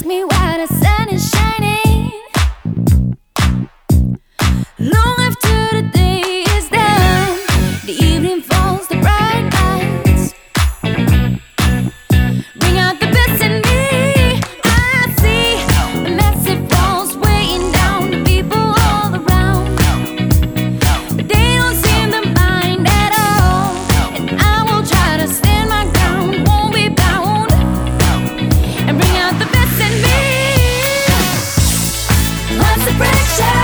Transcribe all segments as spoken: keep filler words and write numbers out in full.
me why the sun is shining long after the day is done. The evening falls, the bright lights bring out the best in me. I see the massive walls weighing down the people all around, but they don't seem to mind at all. And I will try to stand my ground, won't be bound, and bring out the best in me. What's the pressure?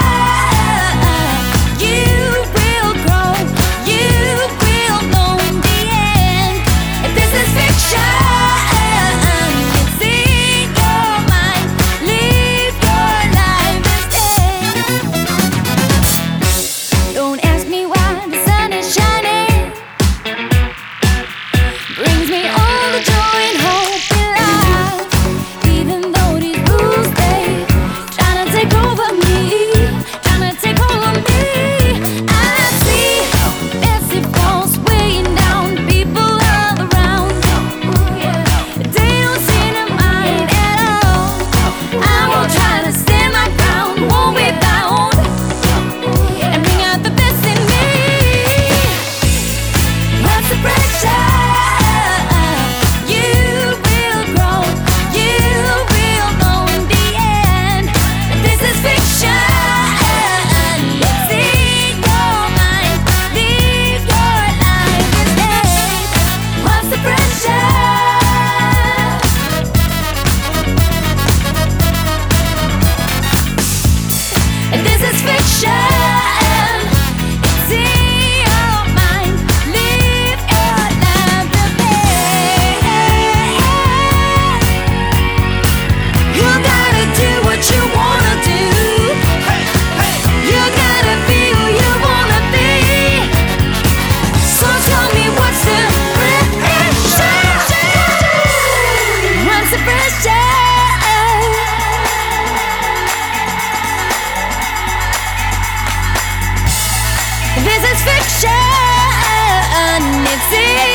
This is fiction, it's